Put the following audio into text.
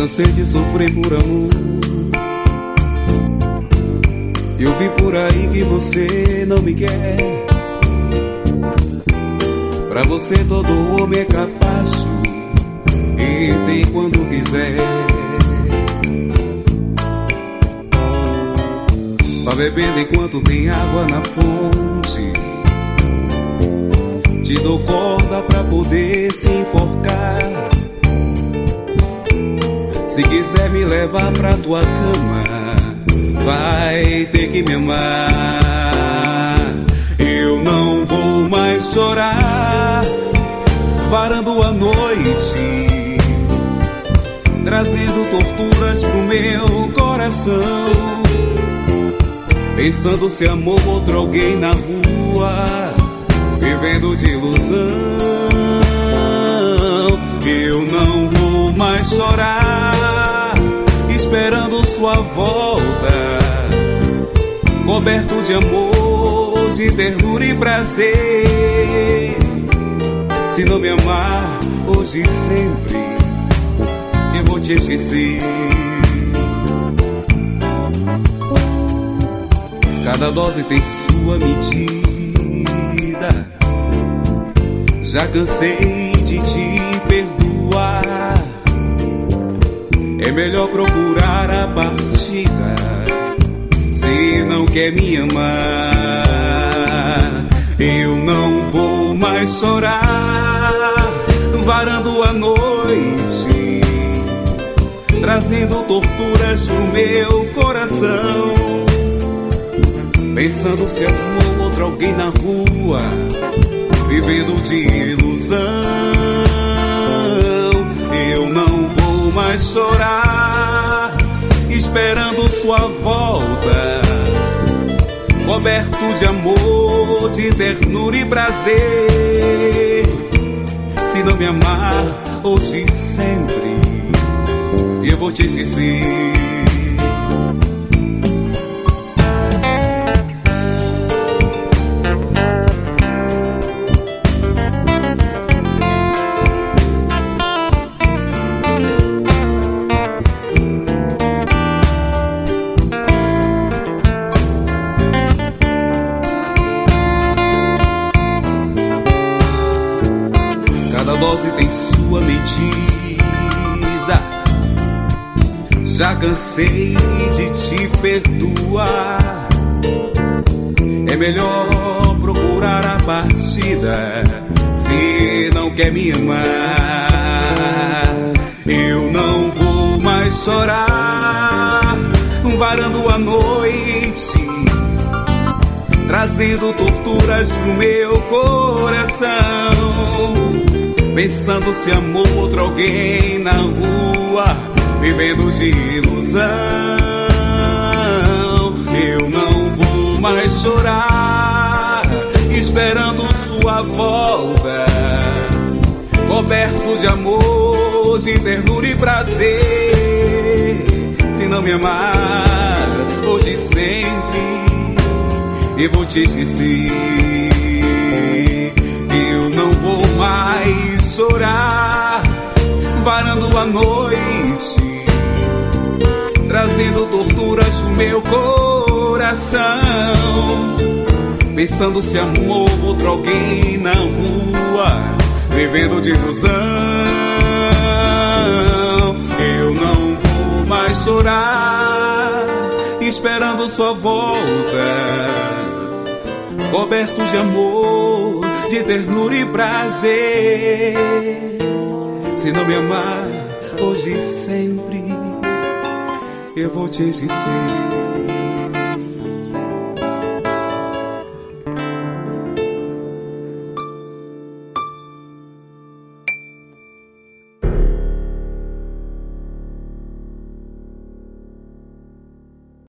cansei de sofrer por amor. Eu vi por aí que você não me quer. Pra você todo homem é capacho e tem quando quiser. Vá bebendo enquanto tem água na fonte. Te dou corda pra poder se enforcar. Se quiser me levar pra tua cama, vai ter que me amar. Eu não vou mais chorar, varando a noite, trazendo torturas pro meu coração, pensando se amou outro alguém na rua, vivendo de ilusão. Eu não vou mais chorar, esperando sua volta, coberto de amor, de ternura e prazer. Se não me amar hoje e sempre, eu vou te esquecer. Cada dose tem sua medida. Já cansei de te perdoar. É melhor procurar a partida se não quer me amar. Eu não vou mais chorar, varando a noite, trazendo torturas pro meu coração, pensando se amou outro alguém na rua, vivendo de ilusão. Eu não vou mais chorar, esperando sua volta, coberto de amor, de ternura e prazer. Se não me amar hoje e sempre, eu vou te esquecer. Cada dose tem sua medida. Já cansei de te perdoar. É melhor procurar a partida se não quer me amar. Eu não vou mais chorar, varando a noite, trazendo torturas pro meu coração, pensando se amou outro alguém na rua, vivendo de ilusão. Eu não vou mais chorar, esperando sua volta, coberto de amor, de ternura e prazer. Se não me amar hoje e sempre, eu vou te esquecer. Eu não vou mais chorar, varando a noite, trazendo torturas pro meu coração, pensando se amou outro alguém na rua, vivendo de ilusão. Eu não vou mais chorar, esperando sua volta, coberto de amor, de ternura e prazer. Se não me amar hoje e sempre, eu vou te esquecer.